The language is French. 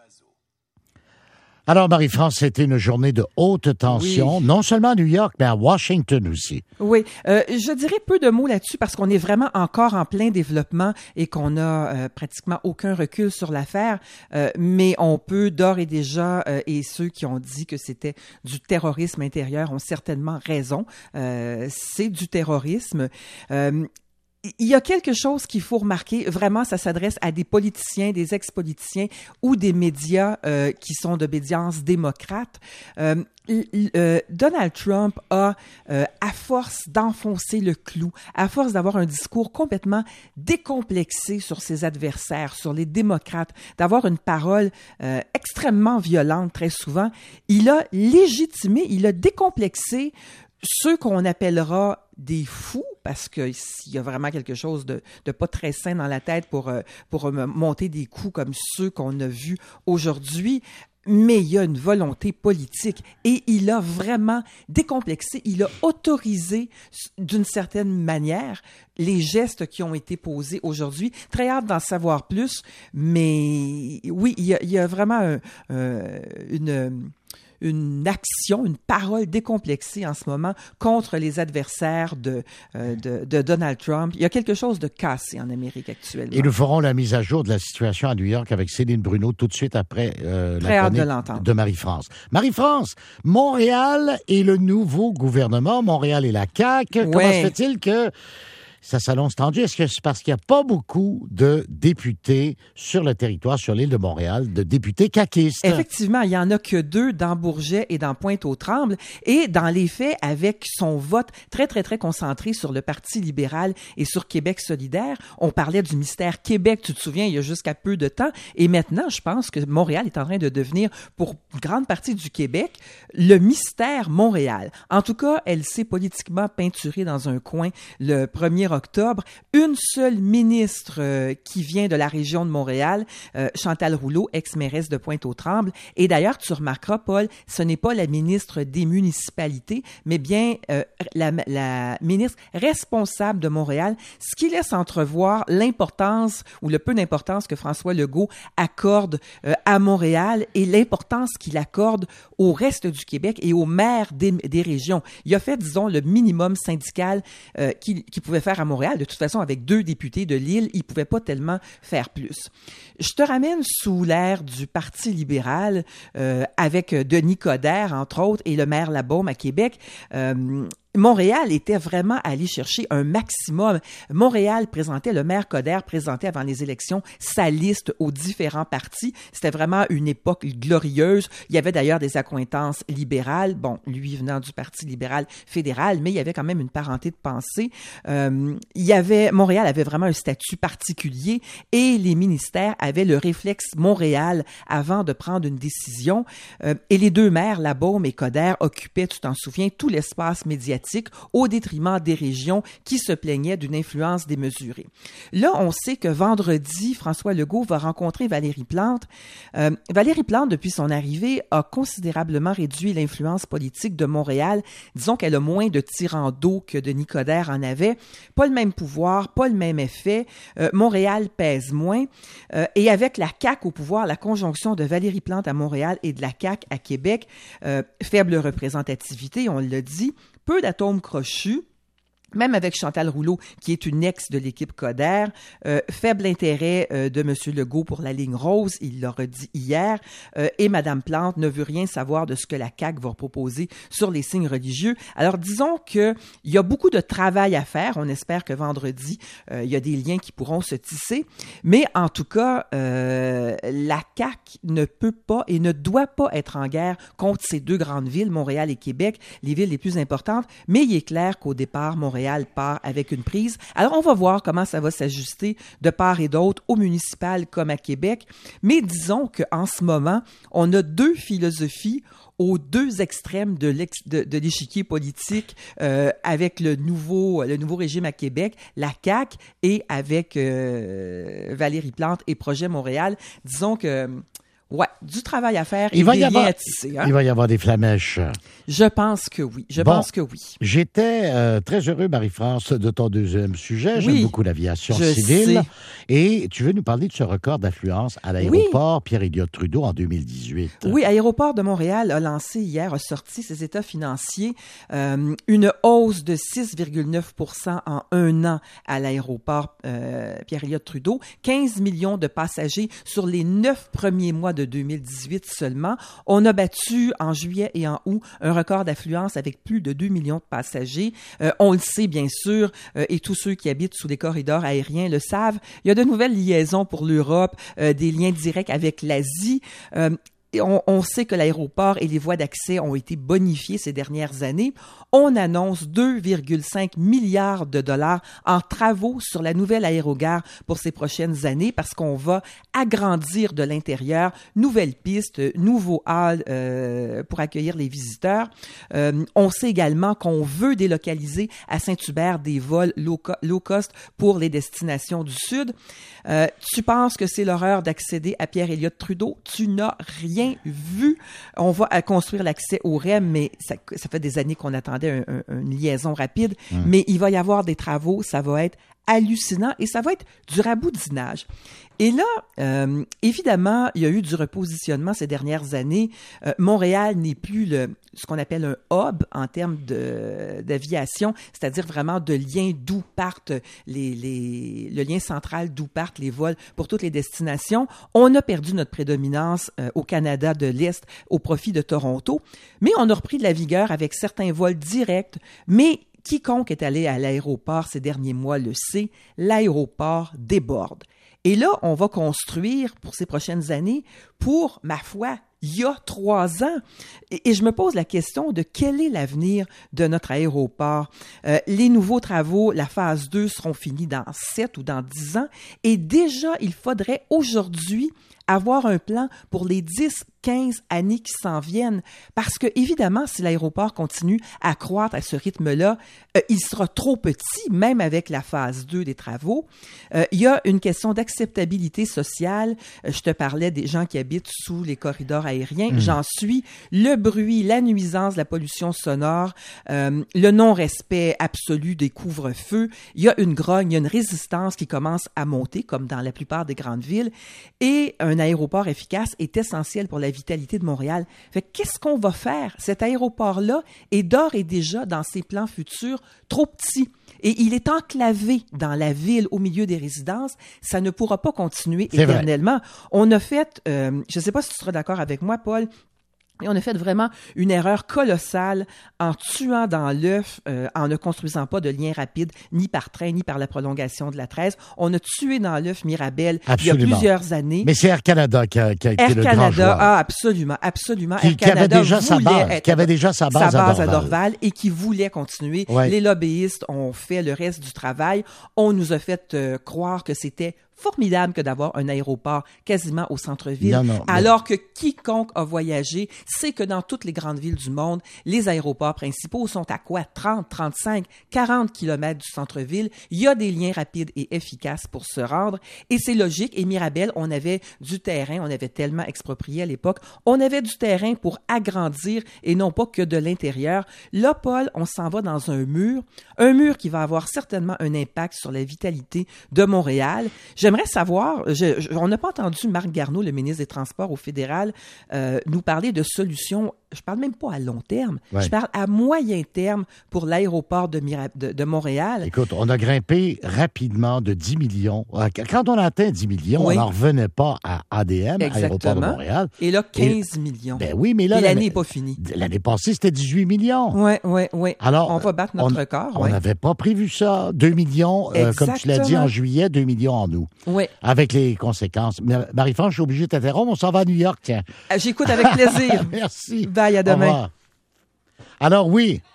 Alors, Marie-France, c'était une journée de haute tension, non seulement à New York, mais à Washington aussi. Oui, je dirais peu de mots là-dessus parce qu'on est vraiment encore en plein développement et qu'on a pratiquement aucun recul sur l'affaire, mais on peut d'ores et déjà, et ceux qui ont dit que c'était du terrorisme intérieur ont certainement raison, c'est du terrorisme. Il y a quelque chose qu'il faut remarquer, vraiment, ça s'adresse à des politiciens, des ex-politiciens ou des médias qui sont d'obédience démocrate. Donald Trump a, à force d'enfoncer le clou, à force d'avoir un discours complètement décomplexé sur ses adversaires, sur les démocrates, d'avoir une parole extrêmement violente très souvent, il a légitimé, il a décomplexé ceux qu'on appellera des fous, parce qu'il y a vraiment quelque chose de pas très sain dans la tête pour monter des coups comme ceux qu'on a vus aujourd'hui, mais il y a une volonté politique et il a vraiment décomplexé, il a autorisé d'une certaine manière les gestes qui ont été posés aujourd'hui. Très hâte d'en savoir plus, mais oui, il y a vraiment une action, une parole décomplexée en ce moment contre les adversaires de Donald Trump. Il y a quelque chose de cassé en Amérique actuellement. Et nous ferons la mise à jour de la situation à New York avec Céline Bruno tout de suite après la chronique de Marie-France. Marie-France, Montréal et le nouveau gouvernement, Montréal et la CAQ, comment se fait-il que ça s'annonce tendu? Est-ce que c'est parce qu'il n'y a pas beaucoup de députés sur le territoire, sur l'île de Montréal, de députés caquistes? Effectivement, il n'y en a que 2 dans Bourget et dans Pointe-aux-Trembles. Et dans les faits, avec son vote très, très, très concentré sur le Parti libéral et sur Québec solidaire, on parlait du mystère Québec, tu te souviens, il y a jusqu'à peu de temps. Et maintenant, je pense que Montréal est en train de devenir, pour une grande partie du Québec, le mystère Montréal. En tout cas, elle s'est politiquement peinturée dans un coin le 1er octobre. Une seule ministre qui vient de la région de Montréal, Chantal Rouleau, ex-mairesse de Pointe-aux-Trembles. Et d'ailleurs, tu remarqueras, Paul, ce n'est pas la ministre des municipalités, mais bien la ministre responsable de Montréal, ce qui laisse entrevoir l'importance ou le peu d'importance que François Legault accorde à Montréal et l'importance qu'il accorde au reste du Québec et aux maires des régions. Il a fait, disons, le minimum syndical qu'il pouvait faire à Montréal. De toute façon, avec 2 députés de l'île, il ne pouvait pas tellement faire plus. Je te ramène sous l'ère du Parti libéral avec Denis Coderre, entre autres, et le maire Labaume à Québec. Montréal était vraiment allé chercher un maximum. Montréal présentait, le maire Coderre présentait avant les élections sa liste aux différents partis. C'était vraiment une époque glorieuse. Il y avait d'ailleurs des accointances libérales. Bon, lui venant du Parti libéral fédéral, mais il y avait quand même une parenté de pensée. Montréal avait vraiment un statut particulier et les ministères avaient le réflexe Montréal avant de prendre une décision. Et les 2 maires, Labaume et Coderre, occupaient, tu t'en souviens, tout l'espace médiatique au détriment des régions qui se plaignaient d'une influence démesurée. Là, on sait que vendredi, François Legault va rencontrer Valérie Plante. Valérie Plante, depuis son arrivée, a considérablement réduit l'influence politique de Montréal. Disons qu'elle a moins de tirants d'eau que Denis Coderre en avait. Pas le même pouvoir, pas le même effet. Montréal pèse moins. Et avec la CAQ au pouvoir, la conjonction de Valérie Plante à Montréal et de la CAQ à Québec, faible représentativité, on l'a dit, peu d'atomes crochus, même avec Chantal Rouleau, qui est une ex de l'équipe Coderre, faible intérêt de M. Legault pour la ligne rose, il l'a redit hier, et Mme Plante ne veut rien savoir de ce que la CAQ va proposer sur les signes religieux. Alors, disons qu'il y a beaucoup de travail à faire. On espère que vendredi, il y a des liens qui pourront se tisser. Mais en tout cas, la CAQ ne peut pas et ne doit pas être en guerre contre ces 2 grandes villes, Montréal et Québec, les villes les plus importantes. Mais il est clair qu'au départ, Montréal part avec une prise. Alors, on va voir comment ça va s'ajuster de part et d'autre, au municipal comme à Québec. Mais disons qu'en ce moment, on a 2 philosophies aux 2 extrêmes de l'échiquier politique avec le nouveau régime à Québec, la CAQ, et avec Valérie Plante et Projet Montréal. Disons que Ouais, du travail à faire et des liens à tisser. Hein? Il va y avoir des flamèches. Je pense que oui. J'étais très heureux, Marie-France, de ton deuxième sujet. J'aime beaucoup l'aviation civile. Sais. Et tu veux nous parler de ce record d'affluence à l'aéroport Pierre-Éliott Trudeau en 2018. Oui, Aéroport de Montréal a sorti ses états financiers, une hausse de 6,9% en un an à l'aéroport Pierre-Éliott Trudeau, 15 millions de passagers sur les 9 premiers mois de 2018 seulement. On a battu en juillet et en août un record d'affluence avec plus de 2 millions de passagers. On le sait bien sûr, et tous ceux qui habitent sous les corridors aériens le savent. Il y a de nouvelles liaisons pour l'Europe, des liens directs avec l'Asie. On sait que l'aéroport et les voies d'accès ont été bonifiés ces dernières années. On annonce 2,5 milliards de dollars en travaux sur la nouvelle aérogare pour ces prochaines années parce qu'on va agrandir de l'intérieur, nouvelles pistes, nouveaux halls pour accueillir les visiteurs. On sait également qu'on veut délocaliser à Saint-Hubert des vols low cost pour les destinations du Sud. Tu penses que c'est l'horreur d'accéder à Pierre-Éliott Trudeau? Tu n'as rien vu. On va construire l'accès au REM, mais ça fait des années qu'on attendait une liaison rapide. Mais il va y avoir des travaux, ça va être hallucinant et ça va être du raboudinage. Et là, évidemment, il y a eu du repositionnement ces dernières années. Montréal n'est plus ce qu'on appelle un hub en termes d'aviation, c'est-à-dire vraiment de liens d'où partent le lien central d'où partent les vols pour toutes les destinations. On a perdu notre prédominance au Canada de l'Est au profit de Toronto, mais on a repris de la vigueur avec certains vols directs, mais quiconque est allé à l'aéroport ces derniers mois le sait, l'aéroport déborde. Et là, on va construire pour ces prochaines années pour, ma foi, il y a 3 ans. Et je me pose la question de quel est l'avenir de notre aéroport. Les nouveaux travaux, la phase 2, seront finis dans 7 ou dans 10 ans. Et déjà, il faudrait aujourd'hui avoir un plan pour les 10-15 années qui s'en viennent. Parce que, évidemment, si l'aéroport continue à croître à ce rythme-là, il sera trop petit, même avec la phase 2 des travaux. Il y a une question d'acceptabilité sociale. Je te parlais des gens qui habitent sous les corridors aériens. J'en suis. Le bruit, la nuisance, la pollution sonore, le non-respect absolu des couvre-feux. Il y a une grogne, il y a une résistance qui commence à monter, comme dans la plupart des grandes villes. Et un aéroport efficace est essentiel pour la vitalité de Montréal. Fait qu'est-ce qu'on va faire? Cet aéroport-là est d'ores et déjà, dans ses plans futurs, trop petit. Et il est enclavé dans la ville, au milieu des résidences. Ça ne pourra pas continuer éternellement. On a fait, je ne sais pas si tu seras d'accord avec moi, Paul, et on a fait vraiment une erreur colossale en tuant dans l'œuf, en ne construisant pas de lien rapide, ni par train, ni par la prolongation de la 13. On a tué dans l'œuf Mirabel il y a plusieurs années. Mais c'est Air Canada qui a été le grand joueur. Air Canada, absolument. Air Canada qui avait déjà sa base à Dorval et qui voulait continuer. Ouais. Les lobbyistes ont fait le reste du travail. On nous a fait croire que c'était formidable que d'avoir un aéroport quasiment au centre-ville, alors que quiconque a voyagé sait que dans toutes les grandes villes du monde, les aéroports principaux sont à quoi? 30, 35, 40 kilomètres du centre-ville. Il y a des liens rapides et efficaces pour se rendre et c'est logique. Et Mirabel, on avait du terrain, on avait tellement exproprié à l'époque, on avait du terrain pour agrandir et non pas que de l'intérieur. Là, Paul, on s'en va dans un mur qui va avoir certainement un impact sur la vitalité de Montréal. J'aimerais savoir, on n'a pas entendu Marc Garneau, le ministre des Transports au fédéral, nous parler de solutions. Je parle même pas à long terme, je parle à moyen terme pour l'aéroport de Montréal. Écoute, on a grimpé rapidement de 10 millions. Quand on a atteint 10 millions, on n'en revenait pas à ADM, Aéroport de Montréal. Et là, 15 millions. Ben oui, mais là... Et l'année n'est pas finie. L'année passée, c'était 18 millions. Oui. Alors, on va battre notre record. On n'avait pas prévu ça. 2 millions, comme tu l'as dit, en juillet, 2 millions en août. Oui. Avec les conséquences. Marie-France, je suis obligée de t'interrompre. On s'en va à New York, tiens. J'écoute avec plaisir. Merci. Bye, à demain. Alors oui,